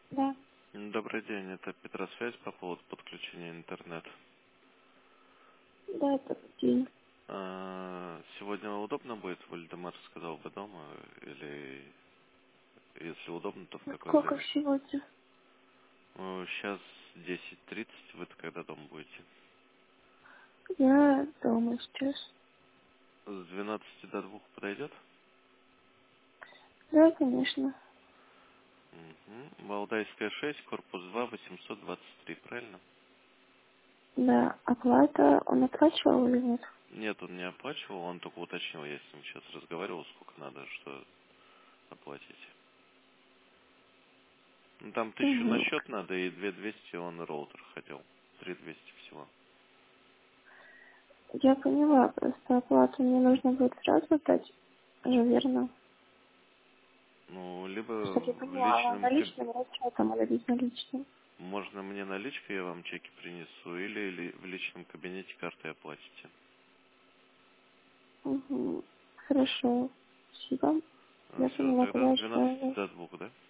Да, Добрый день, это Петросвязь по поводу подключения интернета. да, это день. Сегодня удобно будет, Вальдемар сказал бы дома, или если удобно, то в Во какое сколько время? сегодня? Сейчас 10:30, вы-то когда дома будете? Я дома сейчас. С 12 до 2 подойдет? Да, конечно. Угу. Валдайская 6, корпус 2, 823, правильно? Да, оплата он оплачивал или нет? Нет, он не оплачивал, он только уточнил, я с ним сейчас разговаривал, сколько надо, что оплатить. Ну, там 1000 на Угу. счет надо и 2200 он роутер хотел. 3200 всего. Я поняла, просто оплату мне нужно будет сразу дать. Ну, верно. Ну, либо Чтобы я в поняла, она личном наличным расчетом или безналичным. можно мне наличкой, я вам чеки принесу, или в личном кабинете картой оплатите. Угу. Хорошо. Спасибо. Я Все, поняла, тогда с тогда 12 что... до 2, да?